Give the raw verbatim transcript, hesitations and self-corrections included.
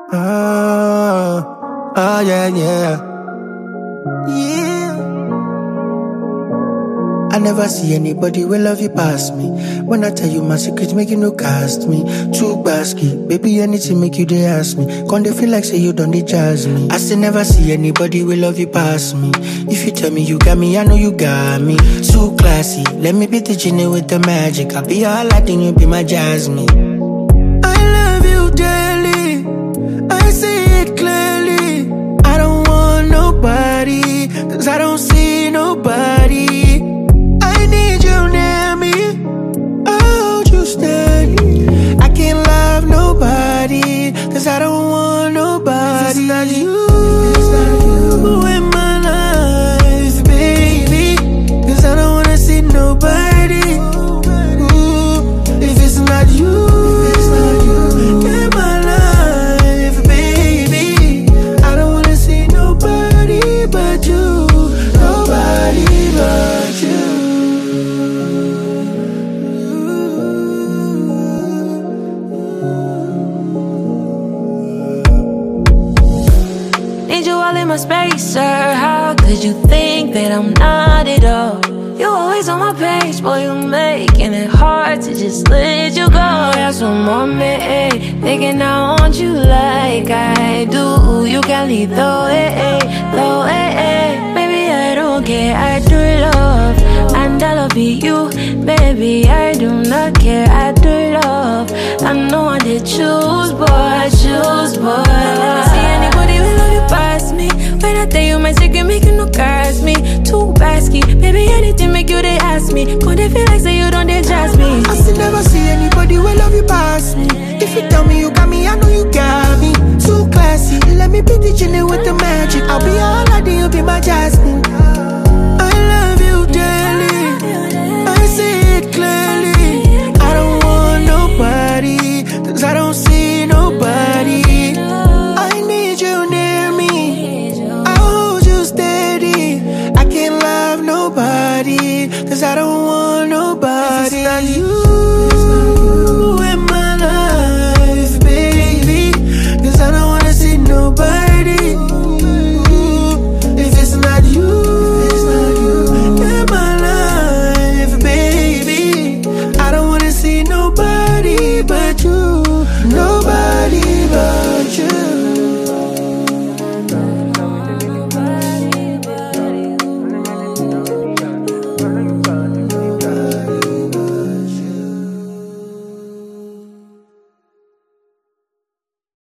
Oh, oh yeah, yeah. Yeah. I never see anybody will love you past me. When I tell you my secrets, make you no cast me. Too basky, baby, anything make you they ask me. Can't they feel like say you done they jazz me? I still never see anybody will love you past me. If you tell me you got me, I know you got me. Too classy, let me be the genie with the magic. I'll be your Aladdin, you be my Jasmine. I love you daily, I see it clearly. I don't want nobody, cause I don't see nobody. I need you near me, I hold you steady. I can't love nobody, cause I don't want nobody. It's not you, it's not you in my life, baby, cause I don't wanna see nobody. Ooh, if it's not you in my life, baby, I don't wanna see nobody but you, nobody but you. Need you all in my space, sir. How could you think that I'm not at all? You always on my page, boy, you making it hard to just let you go. That's what mom made, thinking I want you like I do. You can leave the way, the way. Maybe I don't care, I do love, and I love you, baby. I do not care, I do love. I know I did choose, boy, I choose, boy. I never see anybody who love you past me. When I tell you my secret, make you no curse me. Too basky, baby, anything make you they ask me. Could they feel like say you don't they jazz me? I still never see anybody who love you past me. If you tell me you got me, I know you got me. Too classy, let me be the genie with the magic. I'll be your Aladdin, you'll be my Jasmine.